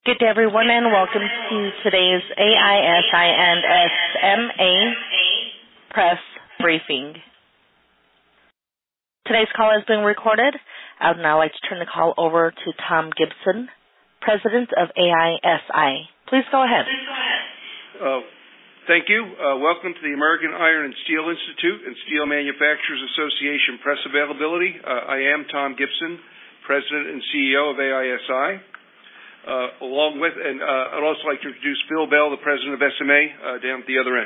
Good day, everyone, and welcome to today's AISI and SMA press briefing. Today's call is being recorded. I would now like to turn the call over to Tom Gibson, President of AISI. Please go ahead. Thank you. Welcome to the American Iron and Steel Institute and Steel Manufacturers Association press availability. I am Tom Gibson, President and CEO of AISI. I'd also like to introduce Phil Bell, the President of SMA, down at the other end.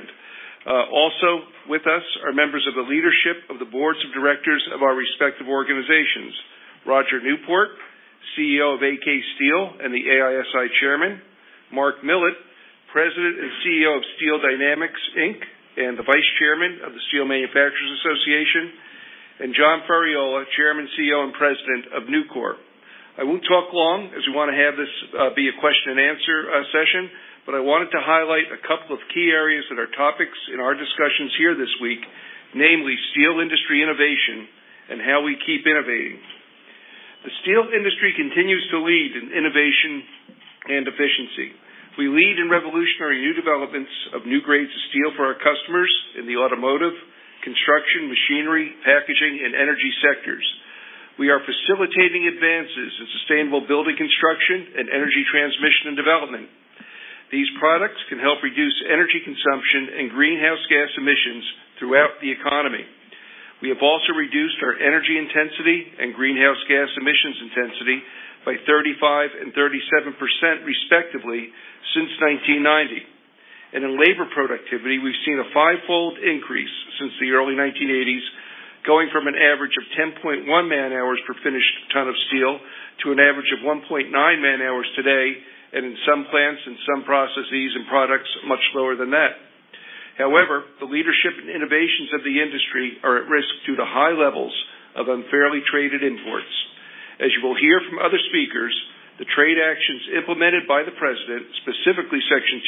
Also with us are members of the leadership of the boards of directors of our respective organizations. Roger Newport, CEO of AK Steel and the AISI Chairman. Mark Millett, President and CEO of Steel Dynamics, Inc., and the Vice Chairman of the Steel Manufacturers Association. And John Ferriola, Chairman, CEO, and President of Nucor. I won't talk long, as we want to have this be a question and answer session, but I wanted to highlight a couple of key areas that are topics in our discussions here this week, namely steel industry innovation and how we keep innovating. The steel industry continues to lead in innovation and efficiency. We lead in revolutionary new developments of new grades of steel for our customers in the automotive, construction, machinery, packaging, and energy sectors. We are facilitating advances in sustainable building construction and energy transmission and development. These products can help reduce energy consumption and greenhouse gas emissions throughout the economy. We have also reduced our energy intensity and greenhouse gas emissions intensity by 35 and 37% respectively since 1990. And in labor productivity, we've seen a five-fold increase since the early 1980s, going from an average of 10.1 man-hours per finished ton of steel to an average of 1.9 man-hours today, and in some plants and some processes and products much lower than that. However, the leadership and innovations of the industry are at risk due to high levels of unfairly traded imports. As you will hear from other speakers, the trade actions implemented by the President, specifically Section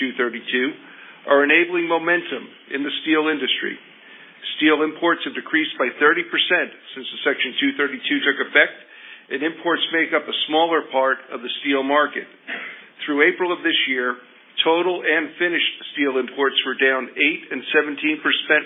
232, are enabling momentum in the steel industry. Steel imports have decreased by 30% since the Section 232 took effect, and imports make up a smaller part of the steel market. Through April of this year, total and finished steel imports were down 8 and 17%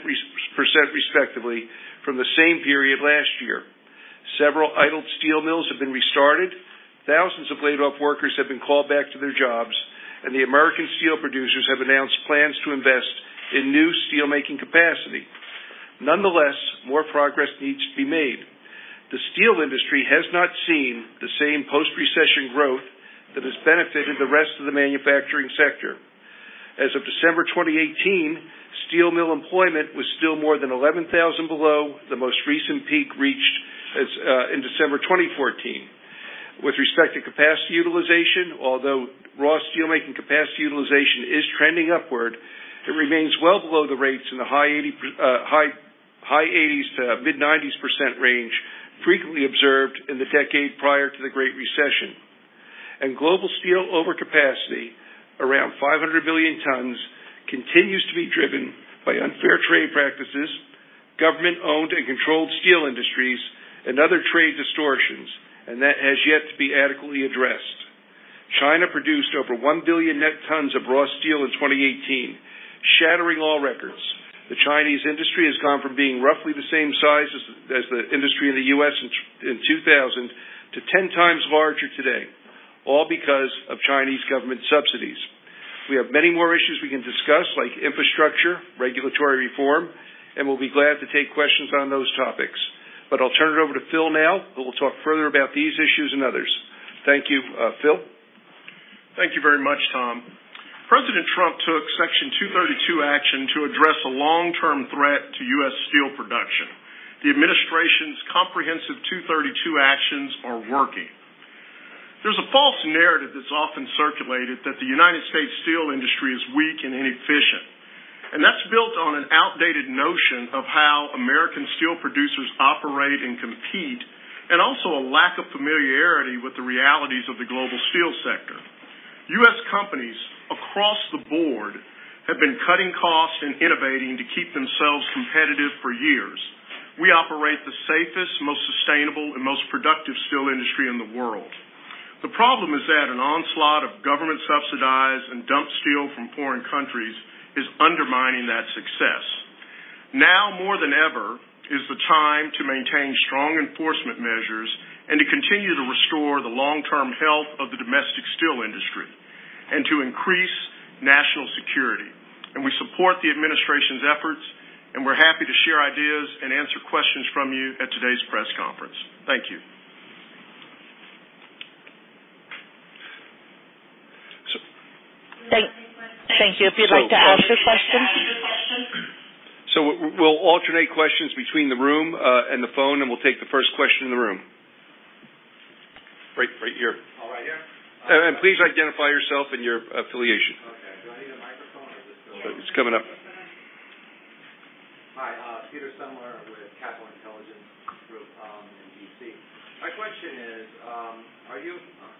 respectively from the same period last year. Several idled steel mills have been restarted, thousands of laid-off workers have been called back to their jobs, and the American steel producers have announced plans to invest in new steelmaking capacity. Nonetheless, more progress needs to be made. The steel industry has not seen the same post-recession growth that has benefited the rest of the manufacturing sector. As of December 2018, steel mill employment was still more than 11,000 below the most recent peak reached in December 2014. With respect to capacity utilization, although raw steelmaking capacity utilization is trending upward, it remains well below the rates in the high 80s to mid-90s% range frequently observed in the decade prior to the Great Recession. And global steel overcapacity, around 500 million tons, continues to be driven by unfair trade practices, government-owned and controlled steel industries, and other trade distortions, and that has yet to be adequately addressed. China produced over 1 billion net tons of raw steel in 2018, shattering all records. The Chinese industry has gone from being roughly the same size as the industry in the U.S. in 2000 to 10 times larger today, all because of Chinese government subsidies. We have many more issues we can discuss, like infrastructure, regulatory reform, and we'll be glad to take questions on those topics. But I'll turn it over to Phil now, who will talk further about these issues and others. Thank you. Phil? Thank you very much, Tom. President Trump took Section 232 action to address a long-term threat to U.S. steel production. The administration's comprehensive 232 actions are working. There's a false narrative that's often circulated that the United States steel industry is weak and inefficient. And that's built on an outdated notion of how American steel producers operate and compete, and also a lack of familiarity with the realities of the global steel sector. U.S. companies across the board have been cutting costs and innovating to keep themselves competitive for years. We operate the safest, most sustainable, and most productive steel industry in the world. The problem is that an onslaught of government-subsidized and dumped steel from foreign countries is undermining that success. Now more than ever is the time to maintain strong enforcement measures and to continue to restore the long-term health of the domestic steel industry and to increase national security. And we support the administration's efforts, and we're happy to share ideas and answer questions from you at today's press conference. Thank you. Thank you. If you'd like to ask a question. So we'll alternate questions between the room and the phone, and we'll take the first question in the room. Right here. Oh, right here? And please identify yourself and your affiliation. Okay. Do I need a microphone or is this It's coming up. Hi, Peter Semler with Capital Intelligence Group in D.C. My question is, are you...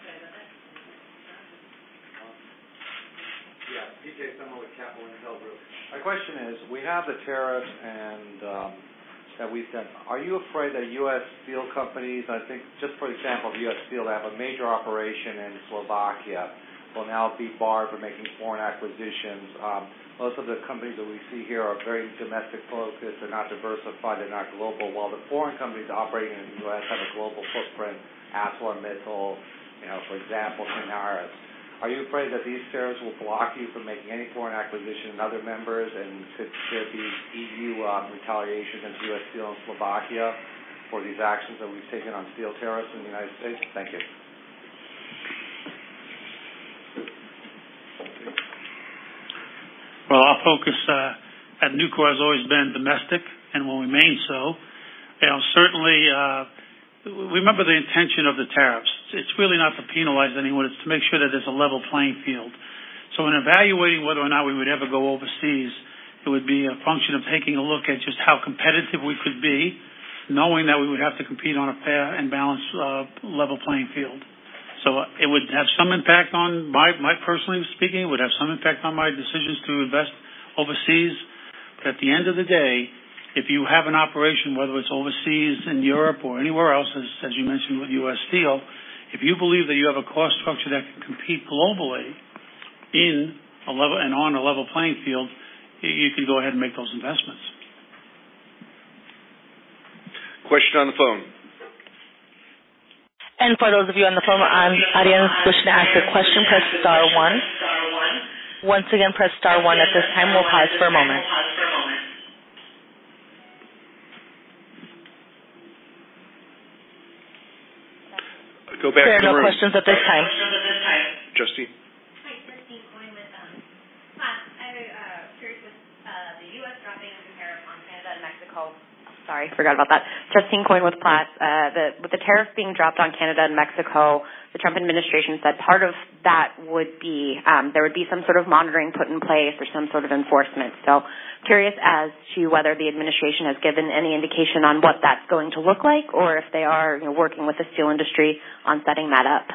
Yeah, PK Semler with Capital Intel Group. My question is, we have the tariffs and that we've done. Are you afraid that U.S. steel companies, I think, just for example, U.S. Steel, have a major operation in Slovakia, will now be barred from making foreign acquisitions? Most of the companies that we see here are very domestic focused. They're not diversified. They're not global. While the foreign companies operating in the U.S. have a global footprint, ArcelorMittal, for example, Tenaris. Are you afraid that these tariffs will block you from making any foreign acquisition in other members, and could there be EU retaliation against U.S. Steel and Slovakia for these actions that we've taken on steel tariffs in the United States? Thank you. Well, our focus at Nucor has always been domestic and will remain so. Certainly, remember the intention of the tariffs. It's really not to penalize anyone. It's to make sure that there's a level playing field. So in evaluating whether or not we would ever go overseas, it would be a function of taking a look at just how competitive we could be, knowing that we would have to compete on a fair and balanced level playing field. So it would have some impact on my personally speaking, it would have some impact on my decisions to invest overseas. But at the end of the day, if you have an operation, whether it's overseas in Europe or anywhere else, as you mentioned with U.S. Steel, if you believe that you have a cost structure that can compete globally in a level and on a level playing field, you can go ahead and make those investments. Question on the phone. And for those of you on the phone, audience wishing to ask a question, press star 1. Once again, press star 1 at this time. We'll pause for a moment. Go back there to the are no room. questions at this time. Justine. Hi, Justine Coyne with I'm curious with the U.S. dropping the tariff on Canada and Mexico. Sorry, forgot about that. Justine Coyne with Platts. With the tariff being dropped on Canada and Mexico, the Trump administration said part of that would be there would be some sort of monitoring put in place or some sort of enforcement. So curious as to whether the administration has given any indication on what that's going to look like, or if they are working with the steel industry on setting that up.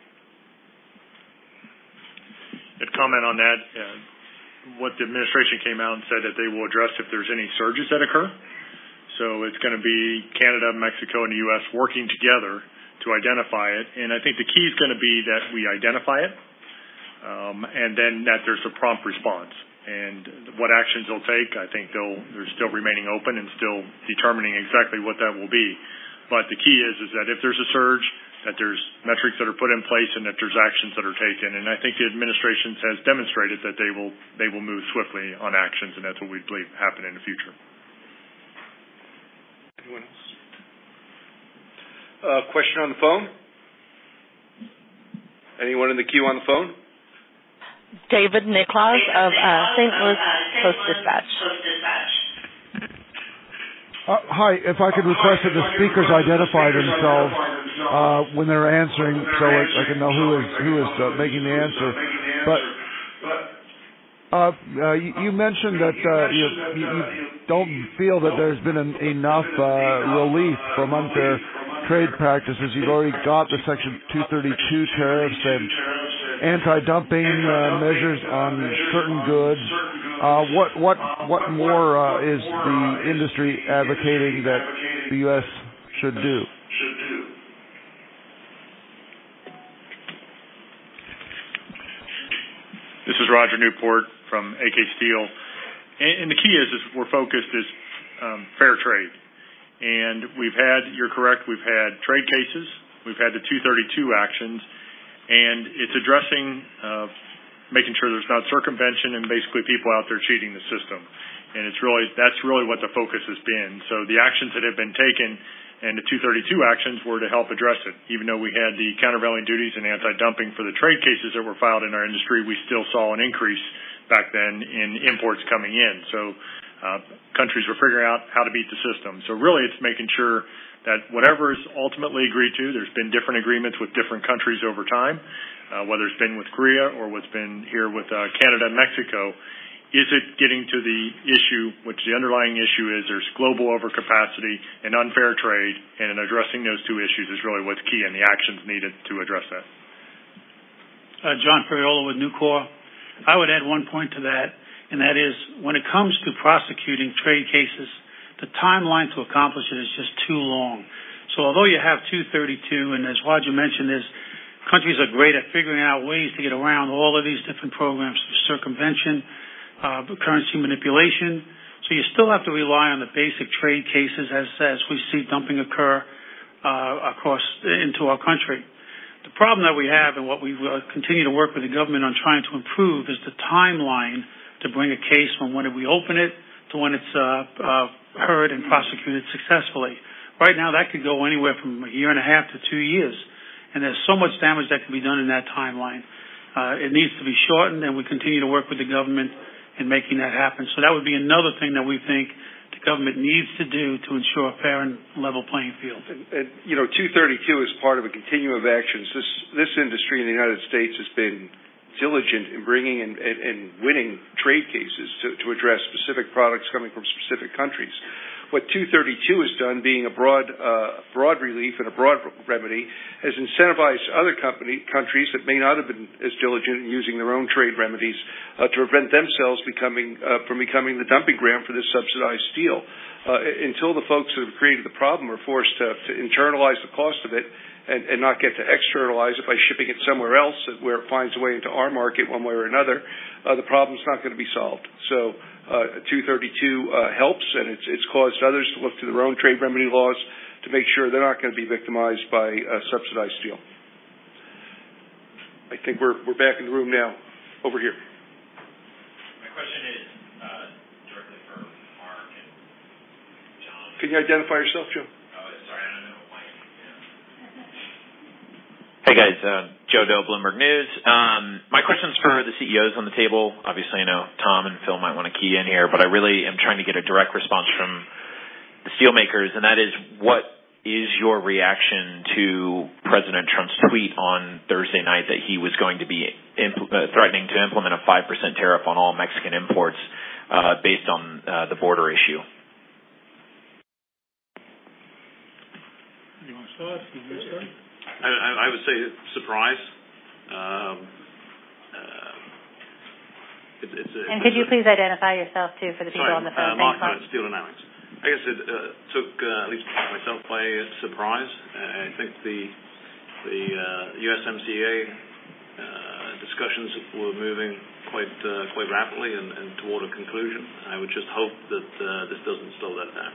I'd comment on that. What the administration came out and said that they will address if there's any surges that occur. So it's going to be Canada, Mexico, and the U.S. working together to identify it. And I think the key is going to be that we identify it, and then that there's a prompt response. And what actions they'll take, I think they're still remaining open and still determining exactly what that will be. But the key is that if there's a surge, that there's metrics that are put in place and that there's actions that are taken. And I think the administration has demonstrated that they will move swiftly on actions, and that's what we believe happen in the future. Anyone else? Question on the phone? Anyone in the queue on the phone? David Niklaus of St. Louis Post-Dispatch. Hi, if I could request that the speakers identify themselves when they're answering, so I can know who is making the answer. But you mentioned that you don't feel that there's been enough relief from unfair trade practices. You've already got the Section 232 tariffs and anti-dumping measures on certain goods. What more is the industry advocating that the U.S. should do? Roger Newport from AK Steel. And the key is we're focused is fair trade. And you're correct, we've had trade cases, we've had the 232 actions, and it's addressing making sure there's not circumvention and basically people out there cheating the system. And that's really what the focus has been. So the actions that have been taken and the 232 actions were to help address it. Even though we had the countervailing duties and anti-dumping for the trade cases that were filed in our industry, we still saw an increase back then in imports coming in. So countries were figuring out how to beat the system. So really it's making sure that whatever is ultimately agreed to, there's been different agreements with different countries over time, whether it's been with Korea or what's been here with Canada and Mexico. Is it getting to the issue, which the underlying issue is there's global overcapacity and unfair trade, and in addressing those two issues is really what's key and the actions needed to address that. John Ferriola with Nucor. I would add one point to that, and that is when it comes to prosecuting trade cases, the timeline to accomplish it is just too long. So although you have 232, and as Roger mentioned, countries are great at figuring out ways to get around all of these different programs through circumvention, currency manipulation. So you still have to rely on the basic trade cases as we see dumping occur across into our country. The problem that we have and what we continue to work with the government on trying to improve is the timeline to bring a case from when we open it to when it's heard and prosecuted successfully. Right now that could go anywhere from a year and a half to 2 years. And there's so much damage that can be done in that timeline. It needs to be shortened, and we continue to work with the government in making that happen. So that would be another thing that we think the government needs to do to ensure a fair and level playing field. And 232 is part of a continuum of actions. This industry in the United States has been diligent in bringing and winning trade cases to address specific products coming from specific countries. What 232 has done, being a broad relief and a broad remedy, has incentivized other countries that may not have been as diligent in using their own trade remedies to prevent themselves from becoming the dumping ground for this subsidized steel. Until the folks that have created the problem are forced to internalize the cost of it and not get to externalize it by shipping it somewhere else where it finds a way into our market one way or another, the problem's not going to be solved. So 232 helps, and it's caused others to look to their own trade remedy laws to make sure they're not going to be victimized by subsidized steel. I think we're back in the room now. Over here. My question is directly for Mark and John. Can you identify yourself, Joe? Sorry, I don't know why. Hey guys, Joe Doe, Bloomberg News. My question's for the CEOs on the table. Obviously, I know Tom and Phil might want to key in here, but I really am trying to get a direct response from the steelmakers, and that is, what is your reaction to President Trump's tweet on Thursday night that he was going to be threatening to implement a 5% tariff on all Mexican imports based on the border issue? You want to start? I would say surprise. And could you please identify yourself, too, for the people on the phone? Mark Hunt, Steel Dynamics. I guess it took at least myself by surprise. I think the USMCA discussions were moving quite rapidly and toward a conclusion. I would just hope that this doesn't slow that down.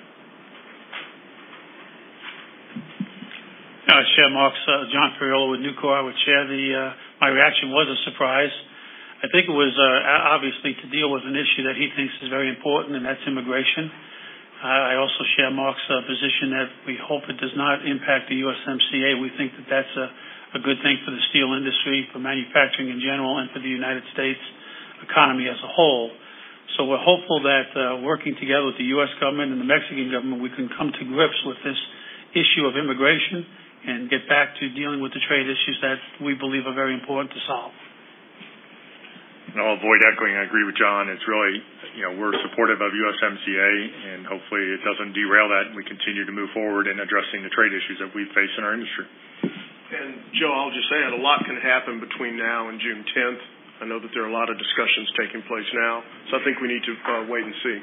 Share Mark's John Ferriola with Nucor. I would share my reaction was a surprise. I think it was obviously to deal with an issue that he thinks is very important, and that's immigration. I also share Mark's position that we hope it does not impact the USMCA. We think that that's a good thing for the steel industry, for manufacturing in general, and for the United States economy as a whole. So we're hopeful that working together with the U.S. government and the Mexican government, we can come to grips with this issue of immigration and get back to dealing with the trade issues that we believe are very important to solve. And I'll avoid echoing. I agree with John. It's really, we're supportive of USMCA, and hopefully it doesn't derail that, and we continue to move forward in addressing the trade issues that we face in our industry. And, Joe, I'll just say a lot can happen between now and June 10th. I know that there are a lot of discussions taking place now, so I think we need to wait and see.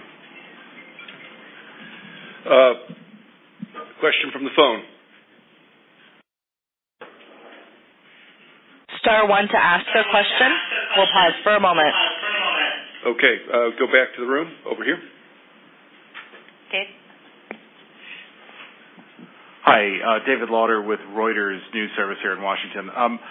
Question from the phone. Star 1 to ask a question. We'll pause for a moment. Okay, go back to the room over here. Dave? Hi, David Lauder with Reuters News Service here in Washington.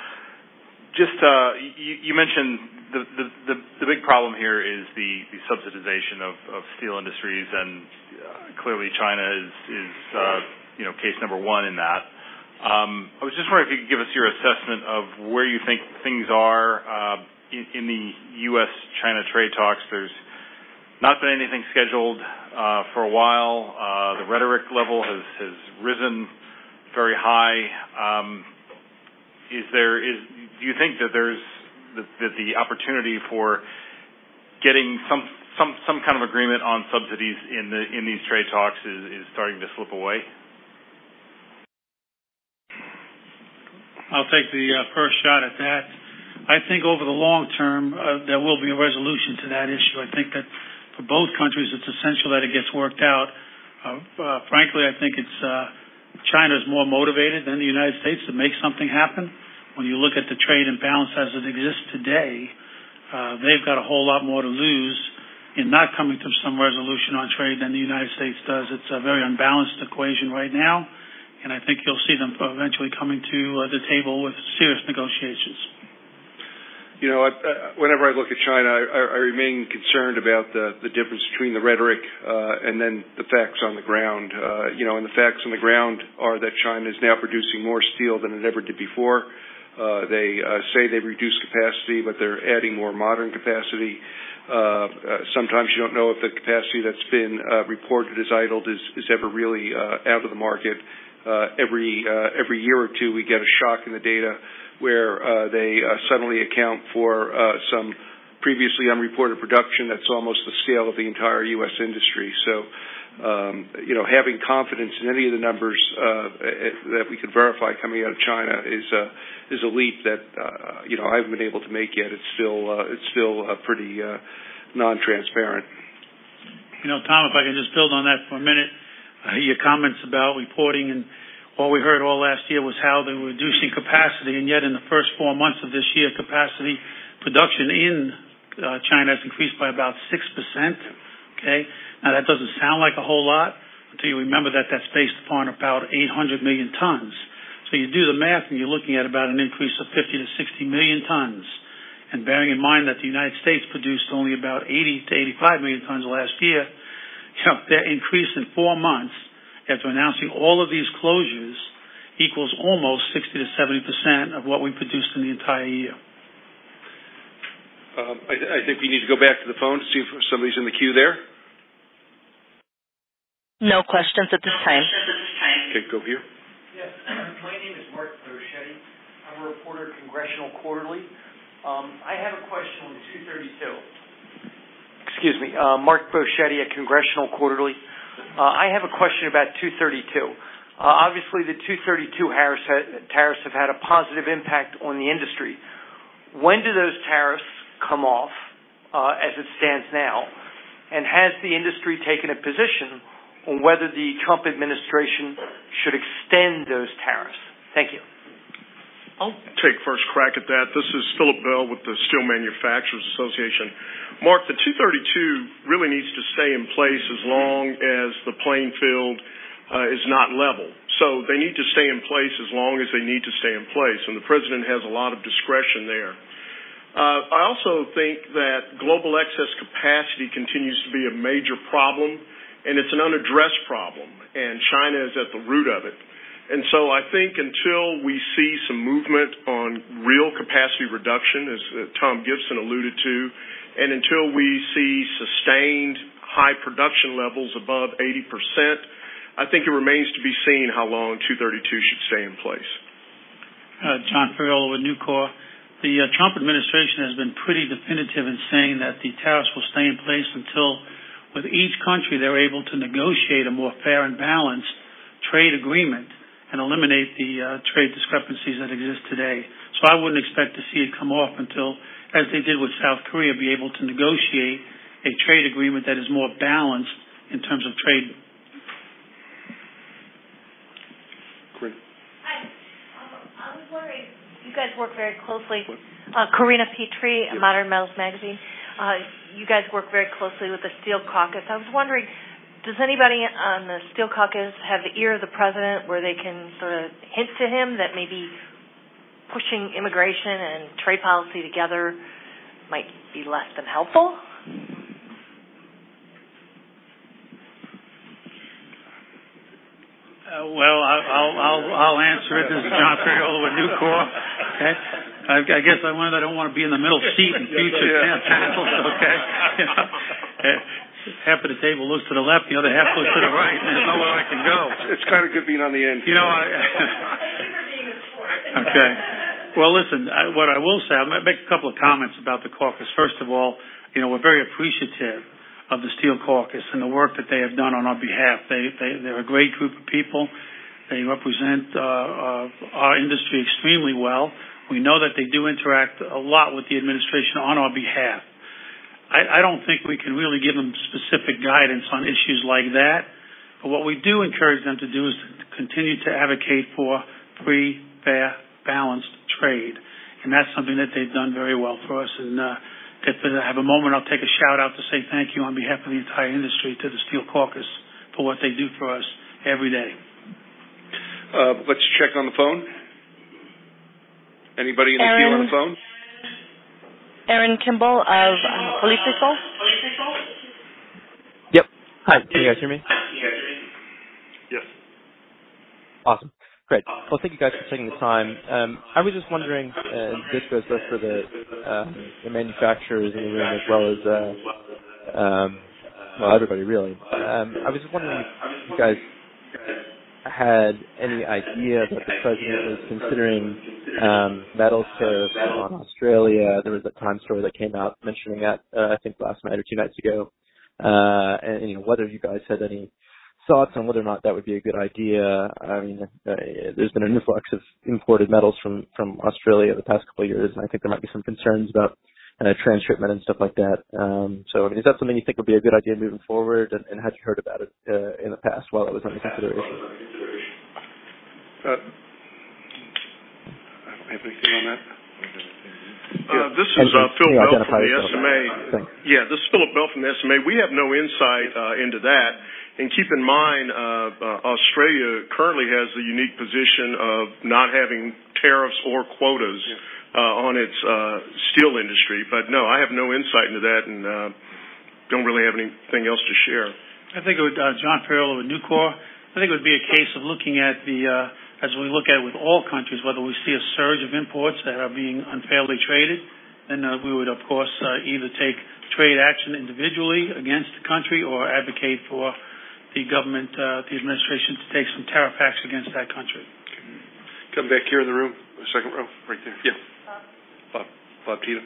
You mentioned the big problem here is the subsidization of steel industries, and clearly China is case number one in that. I was just wondering if you could give us your assessment of where you think things are in the U.S.-China trade talks. There's not been anything scheduled for a while. The rhetoric level has risen very high. Do you think that there's that the opportunity for getting some kind of agreement on subsidies in these trade talks is starting to slip away? I'll take the first shot at that. I think over the long term, there will be a resolution to that issue. I think that for both countries, it's essential that it gets worked out. Frankly, I think China is more motivated than the United States to make something happen. When you look at the trade imbalance as it exists today, they've got a whole lot more to lose in not coming to some resolution on trade than the United States does. It's a very unbalanced equation right now, and I think you'll see them eventually coming to the table with serious negotiations. Whenever I look at China, I remain concerned about the difference between the rhetoric and then the facts on the ground. And the facts on the ground are that China is now producing more steel than it ever did before. They say they've reduced capacity, but they're adding more modern capacity. Sometimes you don't know if the capacity that's been reported as idled is ever really out of the market. Every year or two, we get a shock in the data where they suddenly account for some previously unreported production that's almost the scale of the entire U.S. industry. So, having confidence in any of the numbers that we could verify coming out of China is a leap that I haven't been able to make yet. It's still pretty non-transparent. Tom, if I can just build on that for a minute, your comments about reporting and what we heard all last year was how they were reducing capacity, and yet in the first 4 months of this year, capacity production in China has increased by about 6%. Okay, now that doesn't sound like a whole lot until you remember that that's based upon about 800 million tons. So you do the math, and you're looking at about an increase of 50 to 60 million tons. And bearing in mind that the United States produced only about 80 to 85 million tons last year, their increase in 4 months after announcing all of these closures equals almost 60 to 70% of what we produced in the entire year. I think we need to go back to the phone to see if somebody's in the queue there. No questions at this time. Okay, go here. Yes, my name is Mark Brochetti. I'm a reporter at Congressional Quarterly. I have a question on 232. Excuse me, Mark Brochetti at Congressional Quarterly. I have a question about 232. Obviously, the 232 tariffs have had a positive impact on the industry. When do those tariffs come off as it stands now? And has the industry taken a position on whether the Trump administration should extend those tariffs? Thank you. I'll take first crack at that. This is Philip Bell with the Steel Manufacturers Association. Mark, the 232 really needs to stay in place as long as the playing field is not level. So they need to stay in place as long as they need to stay in place, and the president has a lot of discretion there. I also think that global excess capacity continues to be a major problem, and it's an unaddressed problem, and China is at the root of it. And so I think until we see some movement on real capacity reduction, as Tom Gibson alluded to, and until we see sustained high production levels above 80%, I think it remains to be seen how long 232 should stay in place. John Ferriola with Nucor. The Trump administration has been pretty definitive in saying that the tariffs will stay in place until, with each country, they're able to negotiate a more fair and balanced trade agreement and eliminate the trade discrepancies that exist today. So I wouldn't expect to see it come off until, as they did with South Korea, be able to negotiate a trade agreement that is more balanced in terms of trade. Hi. I was wondering, you guys work very closely Karina Petrie, Modern Metals Magazine. You guys work very closely with the Steel Caucus. I was wondering, does anybody on the Steel Caucus have the ear of the president where they can sort of hint to him that maybe pushing immigration and trade policy together might be less than helpful? Well, I'll answer it. This is John Ferriola with Nucor. Okay, I guess I don't want to be in the middle seat in future panels. Okay, half of the table looks to the left, the other half looks to the right, and there's nowhere I can go. It's kind of good being on the end. Okay. Well, listen. What I will say, I'll make a couple of comments about the caucus. First of all, we're very appreciative of the Steel Caucus and the work that they have done on our behalf. They're a great group of people. They represent our industry extremely well. We know that they do interact a lot with the administration on our behalf. I don't think we can really give them specific guidance on issues like that, but what we do encourage them to do is to continue to advocate for free, fair, balanced trade, and that's something that they've done very well for us. And if I have a moment, I'll take a shout out to say thank you on behalf of the entire industry to the Steel Caucus for what they do for us every day. Let's check on the phone. Anybody in the queue on the phone? Aaron Kimball of Politico. Yep. Hi. Can you guys hear me? Yes. Awesome. Great. Well, thank you guys for taking the time. I was just wondering, this goes both for the manufacturers in the room as well as everybody really. I was just wondering if you guys had any idea that the president was considering metals tariffs on Australia. There was a Times story that came out mentioning that I think last night or 2 nights ago, and whether you guys had any thoughts on whether or not that would be a good idea. I mean, there's been an influx of imported metals from Australia the past couple of years, and I think there might be some concerns about transshipment and stuff like that. So, I mean, is that something you think would be a good idea moving forward, and had you heard about it in the past while it was under consideration? I don't have anything on that. This is Phil Bell from the SMA. Yeah, this is Philip Bell from the SMA. We have no insight into that. And keep in mind, Australia currently has the unique position of not having tariffs or quotas on its steel industry. But no, I have no insight into that, and don't really have anything else to share. I think it would, John Ferriola with Nucor, I think it would be a case of looking at as we look at it with all countries, whether we see a surge of imports that are being unfairly traded, then we would, of course, either take trade action individually against the country or advocate for the government, the administration, to take some tariff action against that country. Come back here in the room, the second row, right there. Yeah. Bob Tito.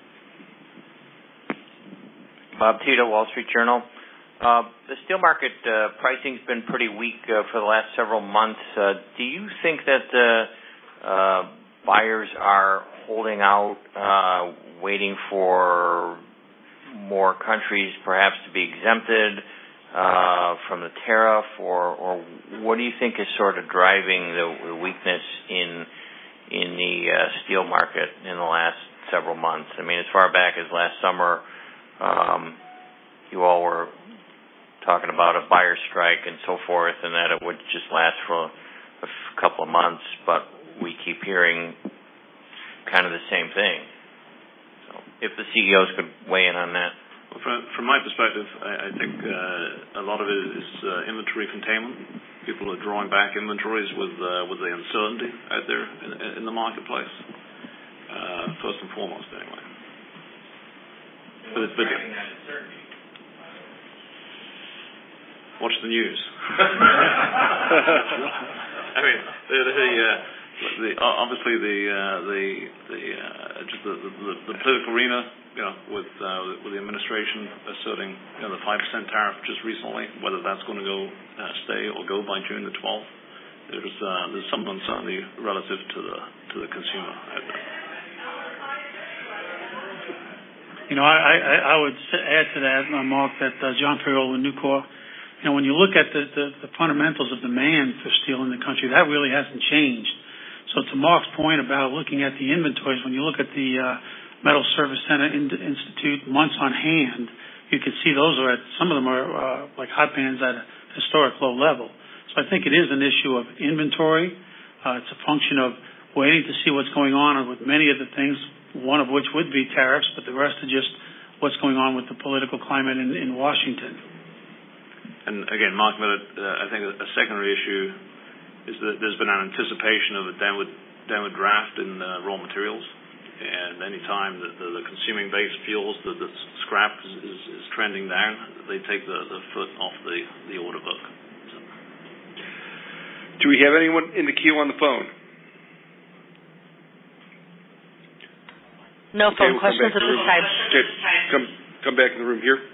Bob Tito, Wall Street Journal. The steel market pricing's been pretty weak for the last several months. Do you think that buyers are holding out, waiting for more countries perhaps to be exempted from the tariff, or what do you think is sort of driving the weakness in the steel market in the last several months? I mean, as far back as last summer, you all were talking about a buyer strike and so forth, and that it would just last for a couple of months, but we keep hearing kind of the same thing. So if the CEOs could weigh in on that. Well, from my perspective, I think a lot of it is inventory containment. People are drawing back inventories with the uncertainty out there in the marketplace. First and foremost, anyway. But driving that uncertainty. Watch the news. I mean, obviously the political arena, with the administration asserting the 5% tariff just recently, whether that's going to go stay or go by June the 12th, there's some uncertainty relative to the consumer out there. I would add to that, Mark, that John Ferriola with Nucor, when you look at the fundamentals of demand for steel in the country, that really hasn't changed. So to Mark's point about looking at the inventories, when you look at the Metal Service Center Institute months on hand, you can see those are some of them are like hot bands at a historic low level. So I think it is an issue of inventory. It's a function of waiting to see what's going on with many of the things, one of which would be tariffs, but the rest are just what's going on with the political climate in Washington. And again, Mark, I think a secondary issue is that there's been an anticipation of a downward draft in raw materials. And any time that the consuming base feels that the scrap is trending down, they take the foot off the order book. So. Do we have anyone in the queue on the phone? No phone questions at this time. Okay, come back in the room here.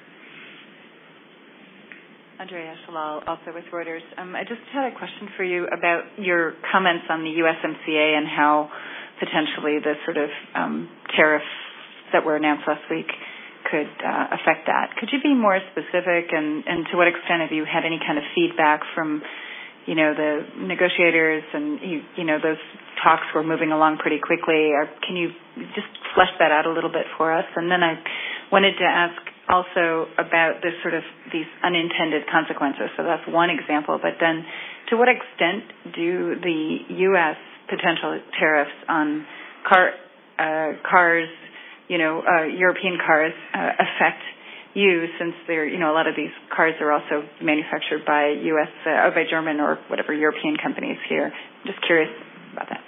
Andrea Shalal, also with Reuters. I just had a question for you about your comments on the USMCA and how potentially the sort of tariffs that were announced last week could affect that. Could you be more specific, and to what extent have you had any kind of feedback from, the negotiators, and those talks were moving along pretty quickly? Or can you just flesh that out a little bit for us? And then I wanted to ask also about these unintended consequences. So that's one example, but then to what extent do the U.S. potential tariffs on cars, European cars, affect you, since they're, a lot of these cars are also manufactured by U.S. Or by German or whatever European companies here. Just curious about that.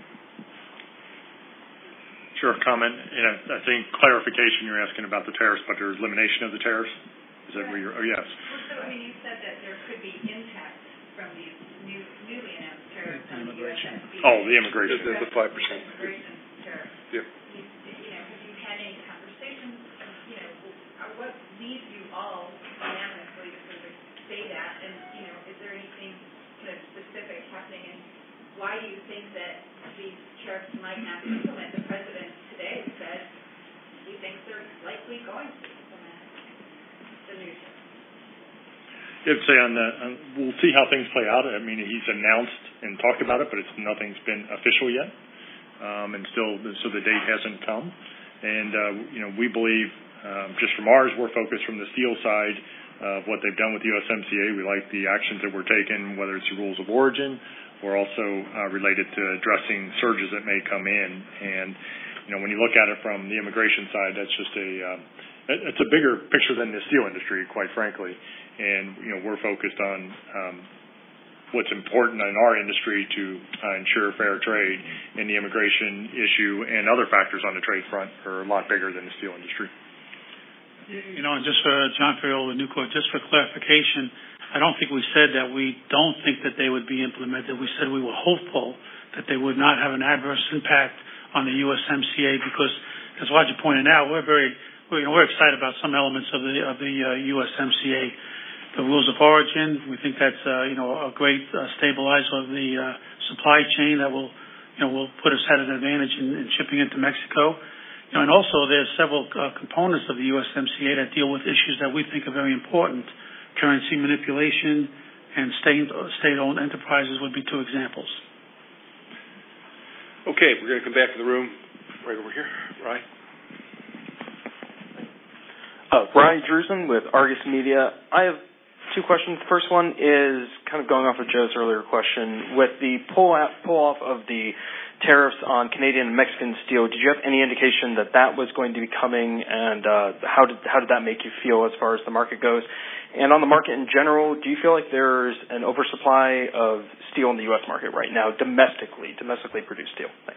Sure, comment. I think clarification, you're asking about the tariffs, but there's elimination of the tariffs. Is that where you're? Oh, yes. Well, so, you said that there could be impact from these newly announced tariffs on the USMCA. Oh, the immigration. The 5%. Immigration tariffs. Yeah. Have you had any conversations? What leads you all unanimously to sort of say that? And, is there anything kind of specific happening? And why do you think that these tariffs might not be implemented? The president today said he thinks they're likely going to implement the new tariffs. I'd say we'll see how things play out. I mean, he's announced and talked about it, but nothing's been official yet, and so the date hasn't come. And we believe, just from ours, we're focused from the steel side of what they've done with the USMCA. We like the actions that were taken, whether it's the rules of origin or also related to addressing surges that may come in. And when you look at it from the immigration side, that's just it's a bigger picture than the steel industry, quite frankly. And we're focused on what's important in our industry to ensure fair trade, and the immigration issue and other factors on the trade front are a lot bigger than the steel industry. And just for John Ferriola with Nucor, just for clarification, I don't think we said that we don't think that they would be implemented. We said we were hopeful that they would not have an adverse impact on the USMCA because, as Roger pointed out, we're excited about some elements of the USMCA. The rules of origin, we think that's a great stabilizer of the supply chain that will put us at an advantage in shipping into Mexico. And also there's several components of the USMCA that deal with issues that we think are very important. Currency manipulation and state-owned enterprises would be two examples. Okay, we're going to come back to the room right over here. Ryan? Ryan Drusen with Argus Media. I have two questions. The first one is kind of going off of Joe's earlier question. With the pull-off of the tariffs on Canadian and Mexican steel, did you have any indication that was going to be coming, and how did that make you feel as far as the market goes? And on the market in general, do you feel like there's an oversupply of steel in the U.S. market right now, domestically produced steel? Thanks.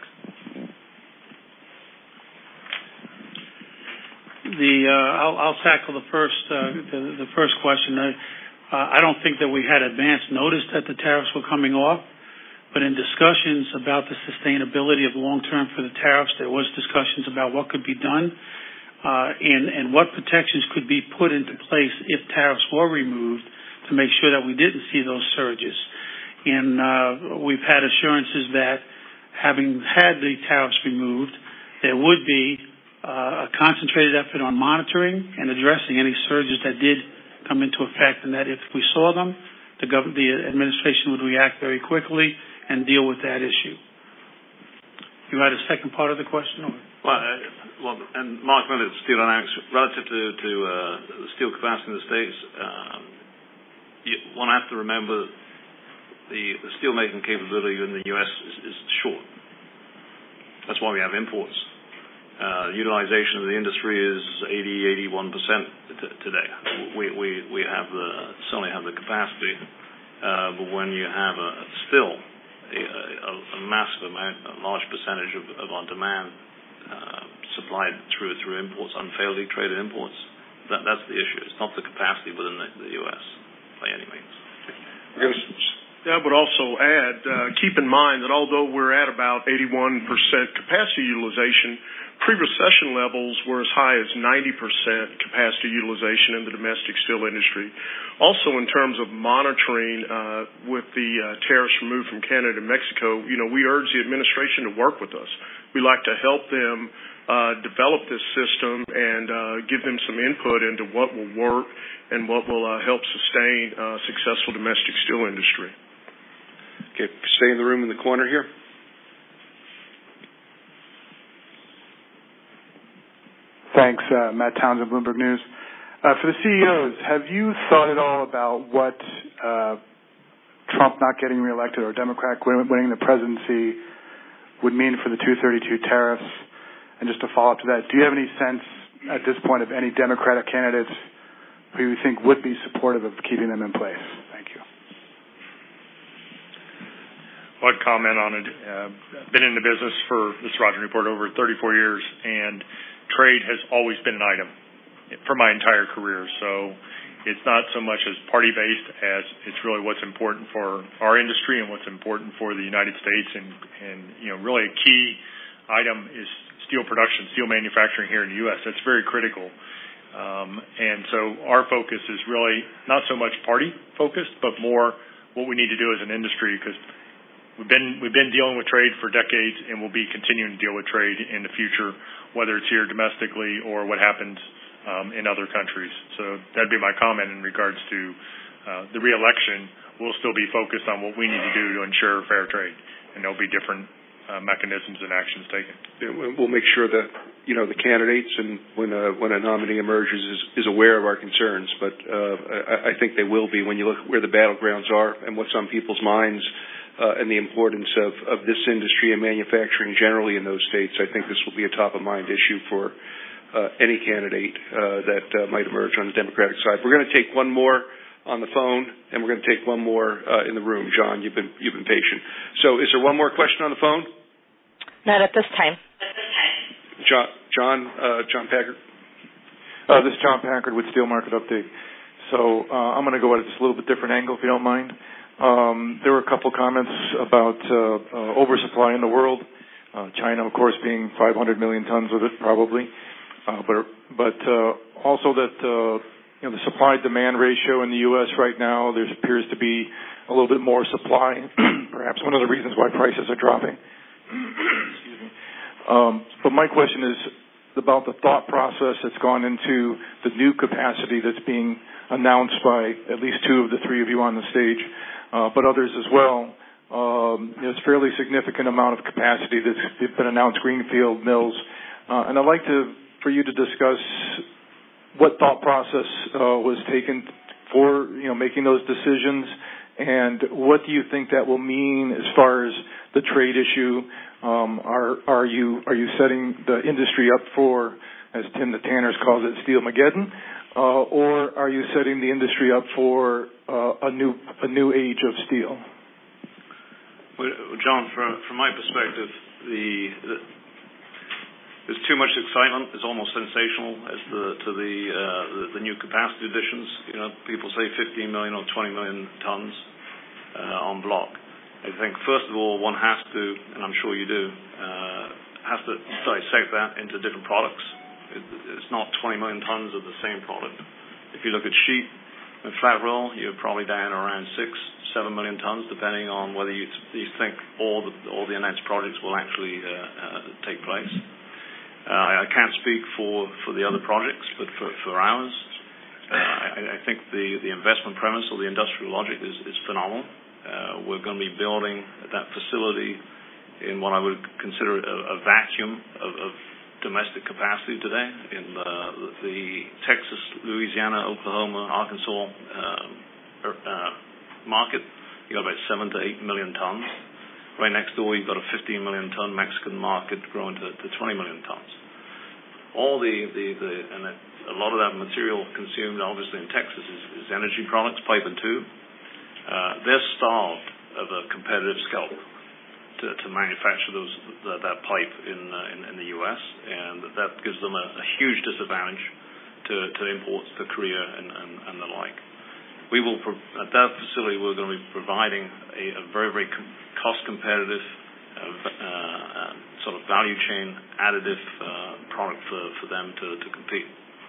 I'll tackle the first question. I don't think that we had advance notice that the tariffs were coming off, but in discussions about the sustainability of long term for the tariffs, there was discussions about what could be done and what protections could be put into place if tariffs were removed to make sure that we didn't see those surges. And we've had assurances that having had the tariffs removed, there would be a concentrated effort on monitoring and addressing any surges that did come into effect, and that if we saw them, the administration would react very quickly and deal with that issue. You had a second part of the question? Or? Well, and Mark Miller, Steel Dynamics, relative to the steel capacity in the States, one has to remember the steel-making capability in the U.S. is short. That's why we have imports. Utilization of the industry is 81% today. We certainly have the capacity, but when you have still a massive amount, a large percentage of our demand supplied through imports, unfairly traded imports, that's the issue. It's not the capacity within the U.S. by any means. I would also add, keep in mind that although we're at about 81% capacity utilization, pre-recession levels were as high as 90% capacity utilization in the domestic steel industry. Also, in terms of monitoring with the tariffs removed from Canada and Mexico, we urge the administration to work with us. We like to help them develop this system and give them some input into what will work and what will help sustain a successful domestic steel industry. Okay, stay in the room in the corner here. Thanks, Matt Townsend, Bloomberg News. For the CEOs, have you thought at all about what Trump not getting reelected or Democrat winning the presidency would mean for the 232 tariffs? And just to follow up to that, do you have any sense at this point of any Democratic candidates who you think would be supportive of keeping them in place? Thank you. I'd comment on it. I've been in the business for this Roger Newport over 34 years, and trade has always been an item for my entire career. So it's not so much as party-based as it's really what's important for our industry and what's important for the United States. And really a key item is steel production, steel manufacturing here in the U.S. That's very critical. And so our focus is really not so much party-focused, but more what we need to do as an industry, because we've been dealing with trade for decades, and we'll be continuing to deal with trade in the future, whether it's here domestically or what happens in other countries. So that'd be my comment in regards to the re-election. We'll still be focused on what we need to do to ensure fair trade, and there'll be different mechanisms and actions taken. We'll make sure that the candidates and when a nominee emerges is aware of our concerns. But I think they will be when you look at where the battlegrounds are and what's on people's minds. And the importance of this industry and manufacturing generally in those states. I think this will be a top-of-mind issue for any candidate that might emerge on the Democratic side. We're going to take one more on the phone, and we're going to take one more in the room. John, you've been patient. So is there one more question on the phone? Not at this time. John Packard. This is John Packard with Steel Market Update. So I'm going to go at this a little bit different angle, if you don't mind. There were a couple comments about oversupply in the world. China, of course, being 500 million tons of it, probably. But also that the supply-demand ratio in the U.S. right now, there appears to be a little bit more supply. Perhaps one of the reasons why prices are dropping. Excuse me. But my question is about the thought process that's gone into the new capacity that's being announced by at least two of the three of you on the stage. But others as well. There's a fairly significant amount of capacity that's been announced, greenfield mills. And I'd like for you to discuss what thought process was taken for making those decisions, and what do you think that will mean as far as the trade issue? Are you setting the industry up for, as Tim the Tanners calls it, Steelmageddon? Or are you setting the industry up for a new age of steel? Well, John, from my perspective, there's too much excitement. It's almost sensational as to the new capacity additions. People say 15 million or 20 million tons en bloc. I think first of all, one has to, and I'm sure you do, has to dissect that into different products. It's not 20 million tons of the same product. If you look at sheet and flat roll, you're probably down around 6-7 million tons, depending on whether you think all the announced projects will actually take place. I can't speak for the other projects, but for ours, I think the investment premise or the industrial logic is phenomenal. We're going to be building that facility in what I would consider a vacuum of domestic capacity today in the Texas, Louisiana, Oklahoma, Arkansas market. You got about 7 to 8 million tons. Right next door, you've got a 15 million ton Mexican market growing to 20 million tons. All and a lot of that material consumed, obviously, in Texas is energy products, pipe and tube. They're starved of a competitive scope to manufacture that pipe in the U.S., and that gives them a huge disadvantage to imports to Korea and the like. We will at that facility we're going to be providing a very, very cost competitive sort of value chain additive product for them to compete.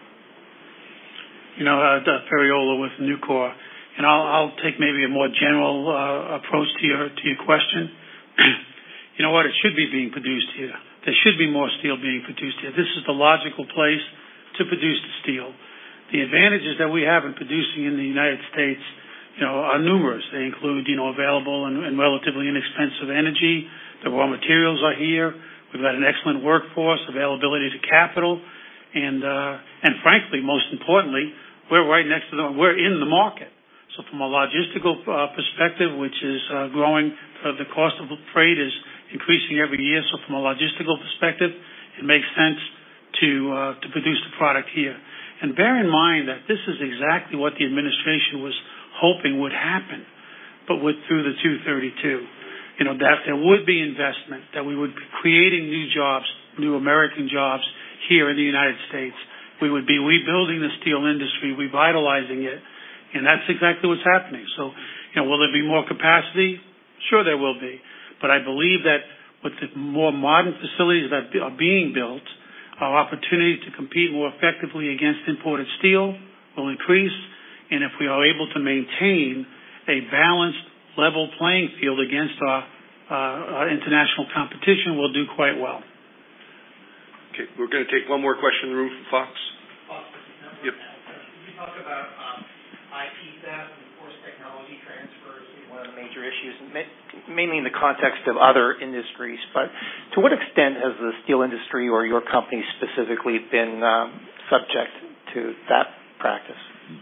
Ferriola with Nucor, and I'll take maybe a more general approach to your question. You know what? It should be being produced here. There should be more steel being produced here. This is the logical place to produce the steel. The advantages that we have in producing in the United States, are numerous. They include, available and relatively inexpensive energy. The raw materials are here. We've got an excellent workforce, availability to capital, and frankly, most importantly, we're right next to them. We're in the market. So from a logistical perspective, which is growing, the cost of freight is increasing every year. So from a logistical perspective, it makes sense to produce the product here. And bear in mind that this is exactly what the administration was hoping would happen, but through the 232. That there would be investment, that we would be creating new jobs, new American jobs here in the United States. We would be rebuilding the steel industry, revitalizing it, and that's exactly what's happening. So, will there be more capacity? Sure there will be. But I believe that with the more modern facilities that are being built, our opportunity to compete more effectively against imported steel will increase, and if we are able to maintain a balanced, level playing field against our international competition, we'll do quite well. Okay, we're going to take one more question in the room from Fox. Yep. You talk about IP theft and forced technology transfers being one of the major issues, mainly in the context of other industries. But to what extent has the steel industry or your company specifically been subject to that practice?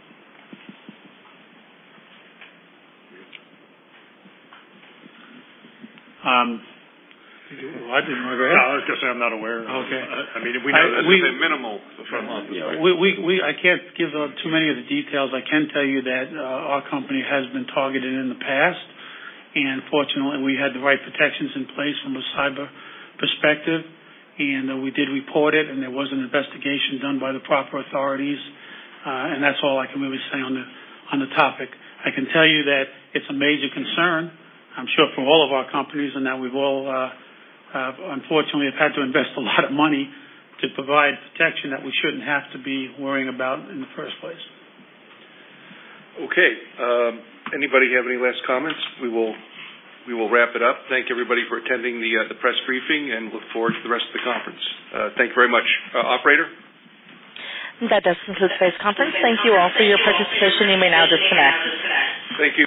I didn't remember. No, I was going to say I'm not aware. Okay. I mean, we know that's minimal from our perspective. I can't give too many of the details. I can tell you that our company has been targeted in the past, and fortunately we had the right protections in place from a cyber perspective, and we did report it, and there was an investigation done by the proper authorities, and that's all I can really say on the topic. I can tell you that it's a major concern, I'm sure, for all of our companies, and that we've all unfortunately have had to invest a lot of money to provide protection that we shouldn't have to be worrying about in the first place. Okay. Anybody have any last comments? We will wrap it up. Thank everybody for attending the press briefing, and look forward to the rest of the conference. Thank you very much. Operator? That does conclude today's conference. Thank you all for your participation. You may now disconnect. Thank you.